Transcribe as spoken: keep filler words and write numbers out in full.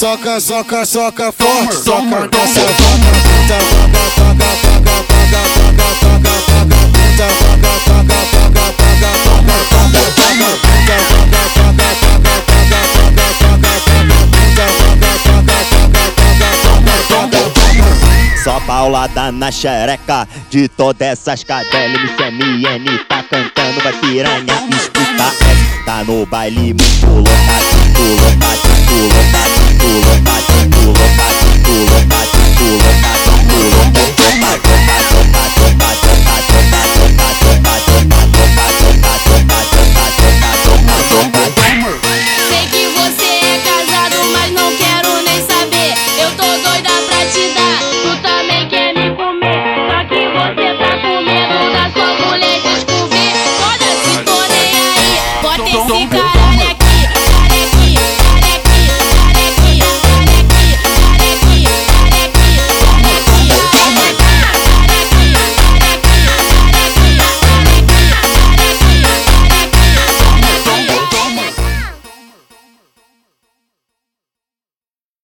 soca, soca, soca forte, soca nessa vaca. Taca, taca, taca, taca, taca, taca, taca, taca, taca, taca, taca, Só paulada na xereca de todas essas cadelas. M C M N tá cantando, vai piranha, escuta essa. Tá no baile muito lotado, muito lotado, muito lotado, muito lotado, muito lotado, muito lotado, muito lotado, muito lotado. Sei que você é casado, mas não quero nem saber. Eu tô doida pra te dar, tu também quer me comer. Só que você tá com medo da sua mulher descobrir. Foda-se, tô nem aí, bota esse cara